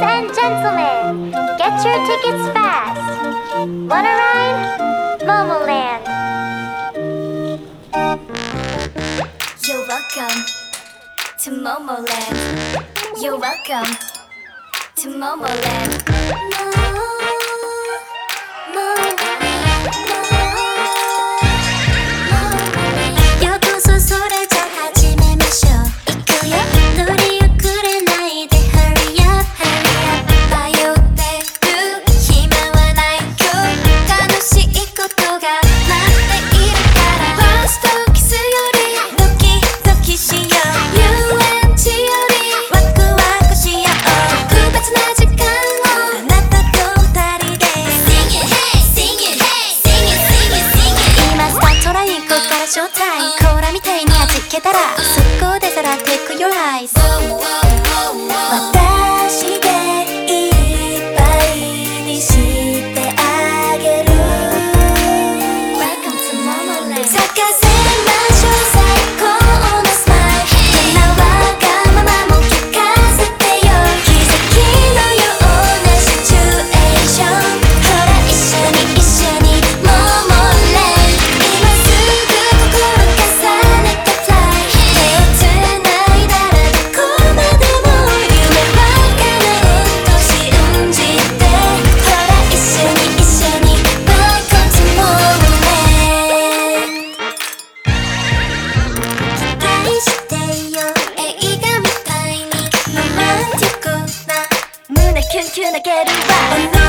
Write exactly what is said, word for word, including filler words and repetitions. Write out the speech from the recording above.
and gentlemen, get your tickets fast. Wanna ride? Momoland. You're welcome to Momoland. You're welcome to Momoland. Mo, Mo, Mo, 요도소 소리져始めましょう行くよ乗り遅れないで Hurry up, hurry up 迷ってる暇はないよ楽しいことが待っているからファーストキスよりドキドキしよう遊園地よりワクワクしよう特別な時間をあなたと二人で Sing it, hey, sing it, hey, sing it, sing it, sing it 今スタートラインこっからショータイムコーラみたいに弾けたら速攻でさら Take your eyes 私でいっぱいにしてあげる Welcome to Momoland 咲かせましょう最高のスマイルどんなわがままも聞かせてよ奇跡のようなシチュエーションほら一緒に一緒に Momoland 今すぐ心重ねて Fly 手をつないだらどこまでも夢は叶うと信じてほら一緒に一緒に Welcome to Momoland 期待してよ映画みたいにロマンティックな胸キュンキュン泣けるわ